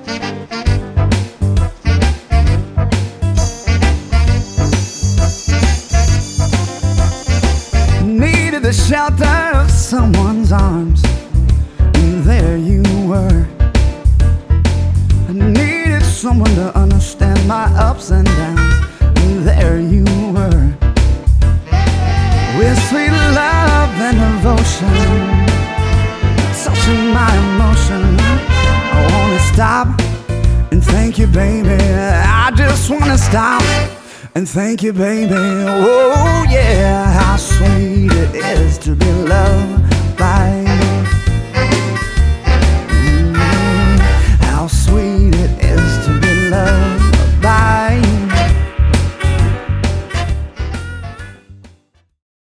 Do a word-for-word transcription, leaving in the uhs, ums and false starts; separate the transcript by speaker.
Speaker 1: Needed the shelter of someone's arms, and there you were. I needed someone to understand my ups and downs, and there you were. With sweet love and devotion, touching my emotion. I wanna stop and thank you, baby. I just wanna stop and thank you, baby. Oh yeah, how sweet it is to be loved